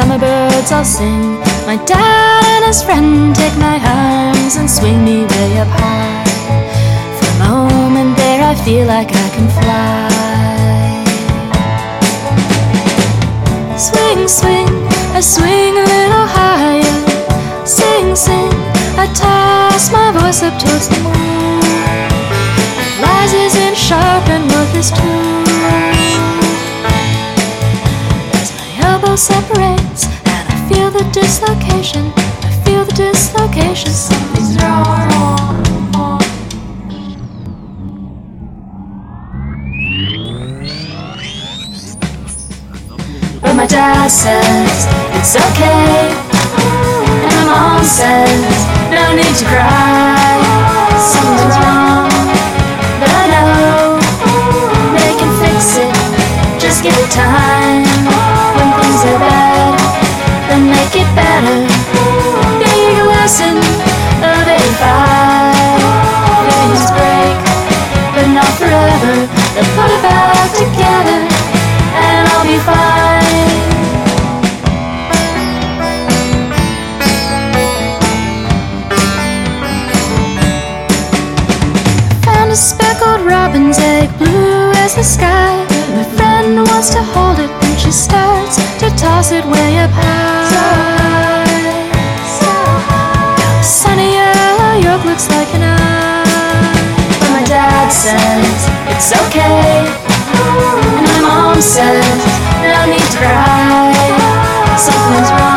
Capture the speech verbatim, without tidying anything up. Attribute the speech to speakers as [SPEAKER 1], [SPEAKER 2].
[SPEAKER 1] summer birds all sing. My dad and his friend take my arms and swing me way up high. For a moment there I feel like I can fly. Swing, swing, I swing a little higher. Sing, sing, I toss my voice up towards the moon. It rises in sharp and worthless tune. As my elbow separates and I feel the dislocation, I feel the dislocation, something's wrong. But my dad says it's okay, and my mom says no need to cry. Something's wrong, but I know they can fix it. Just give it time. When things are bad, then make it better. Big lesson of eighty-five. Things break, but not forever. They'll put it back together, and I'll be fine. A speckled robin's egg, blue as the sky. My friend wants to hold it, and she starts to toss it way up high. So high, so high. Sunny yellow yolk looks like an eye. But my dad says it's okay, and my mom says no need to cry. Something's wrong.